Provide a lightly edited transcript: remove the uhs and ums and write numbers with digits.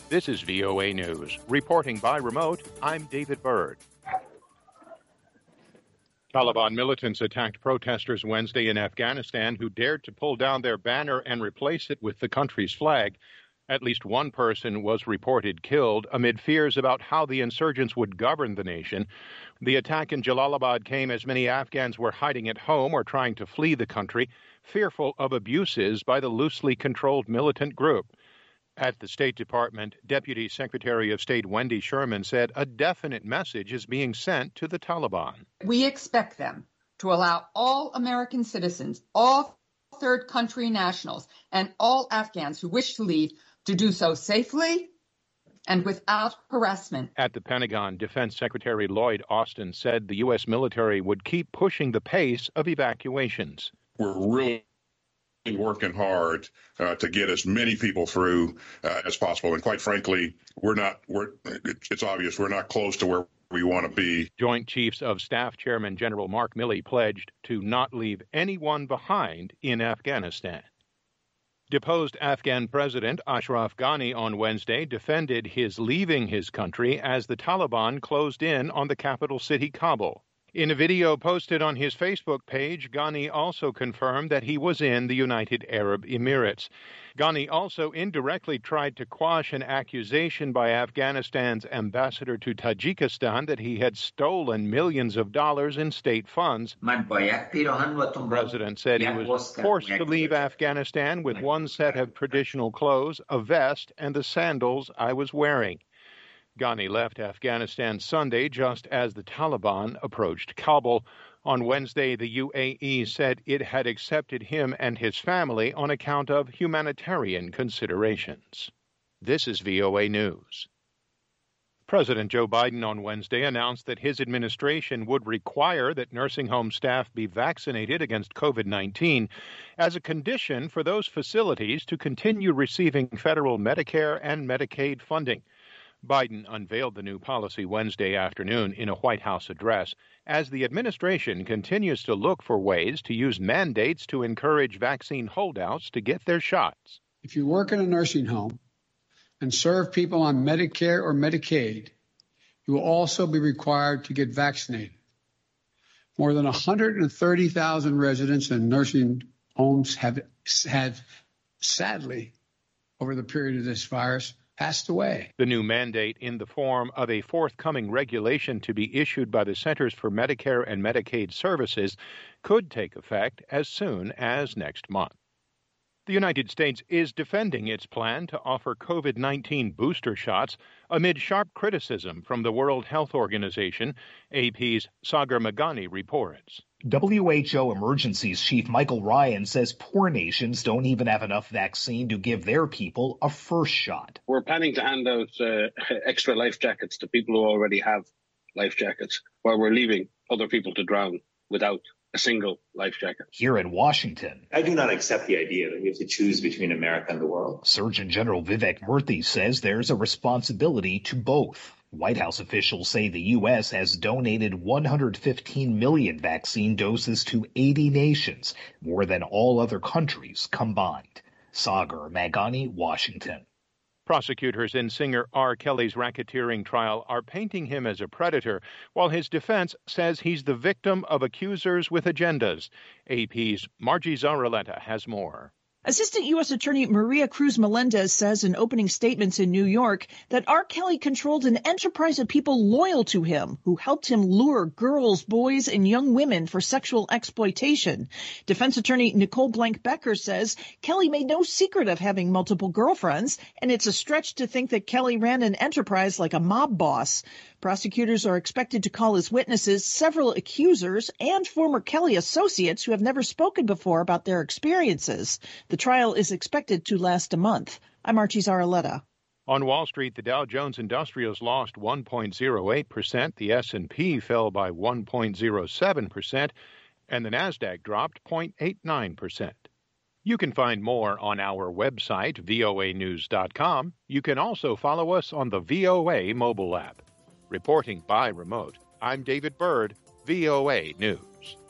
This is VOA News. Reporting by remote, I'm David Byrd. Taliban militants attacked protesters Wednesday in Afghanistan who dared to pull down their banner and replace it with the country's flag. At least one person was reported killed amid fears about how the insurgents would govern the nation. The attack in Jalalabad came as many Afghans were hiding at home or trying to flee the country, fearful of abuses by the loosely controlled militant group. At the State Department, Deputy Secretary of State Wendy Sherman said a definite message is being sent to the Taliban. We expect them to allow all American citizens, all third country nationals, and all Afghans who wish to leave to do so safely and without harassment. At the Pentagon, Defense Secretary Lloyd Austin said the U.S. military would keep pushing the pace of evacuations. We're really working hard to get as many people through as possible. And quite frankly, it's obvious we're not close to where we want to be. Joint Chiefs of Staff Chairman General Mark Milley pledged to not leave anyone behind in Afghanistan. Deposed Afghan President Ashraf Ghani on Wednesday defended his leaving his country as the Taliban closed in on the capital city, Kabul. In a video posted on his Facebook page, Ghani also confirmed that he was in the United Arab Emirates. Ghani also indirectly tried to quash an accusation by Afghanistan's ambassador to Tajikistan that he had stolen millions of dollars in state funds. The president said he was forced to leave Afghanistan with one set of traditional clothes, a vest, and the sandals I was wearing. Ghani left Afghanistan Sunday just as the Taliban approached Kabul. On Wednesday, the UAE said it had accepted him and his family on account of humanitarian considerations. This is VOA News. President Joe Biden on Wednesday announced that his administration would require that nursing home staff be vaccinated against COVID-19 as a condition for those facilities to continue receiving federal Medicare and Medicaid funding. Biden unveiled the new policy Wednesday afternoon in a White House address as the administration continues to look for ways to use mandates to encourage vaccine holdouts to get their shots. If you work in a nursing home and serve people on Medicare or Medicaid, you will also be required to get vaccinated. More than 130,000 residents in nursing homes have sadly, over the period of this virus, passed away. The new mandate in the form of a forthcoming regulation to be issued by the Centers for Medicare and Medicaid Services could take effect as soon as next month. The United States is defending its plan to offer COVID-19 booster shots amid sharp criticism from the World Health Organization, AP's Sagar Meghani reports. WHO Emergencies Chief Michael Ryan says poor nations don't even have enough vaccine to give their people a first shot. We're planning to hand out extra life jackets to people who already have life jackets, while we're leaving other people to drown without a single life jacket. Here in Washington, I do not accept the idea that we have to choose between America and the world. Surgeon General Vivek Murthy says there's a responsibility to both. White House officials say the U.S. has donated 115 million vaccine doses to 80 nations, more than all other countries combined. Sagar Meghani, Washington. Prosecutors in singer R. Kelly's racketeering trial are painting him as a predator, while his defense says he's the victim of accusers with agendas. AP's Margie Zaraleta has more. Assistant U.S. Attorney Maria Cruz Melendez says in opening statements in New York that R. Kelly controlled an enterprise of people loyal to him who helped him lure girls, boys, and young women for sexual exploitation. Defense attorney Nicole Blank-Becker says Kelly made no secret of having multiple girlfriends, and it's a stretch to think that Kelly ran an enterprise like a mob boss. Prosecutors are expected to call as witnesses several accusers and former Kelly associates who have never spoken before about their experiences. The trial is expected to last a month. I'm Archie Zaraleta. On Wall Street, the Dow Jones Industrials lost 1.08%, the S&P fell by 1.07%, and the Nasdaq dropped 0.89%. You can find more on our website, voanews.com. You can also follow us on the VOA mobile app. Reporting by remote, I'm David Byrd, VOA News.